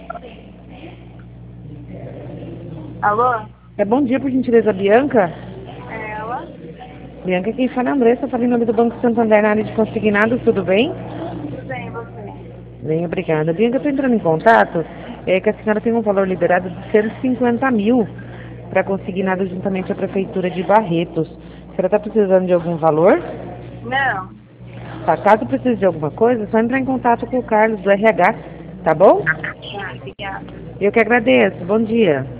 Alô? É, bom dia, por gentileza, Bianca. É ela? Bianca, quem fala é a Andressa, falei em nome do Banco Santander na área de consignados, tudo bem? Tudo bem, você? Bem, obrigada. Bianca, eu estou entrando em contato, que a senhora tem um valor liberado de 150 mil para consignado juntamente à Prefeitura de Barretos. A senhora está precisando de algum valor? Não. Tá, caso precise de alguma coisa, é só entrar em contato com o Carlos do RH, tá bom? Tá, obrigada. Eu que agradeço. Bom dia.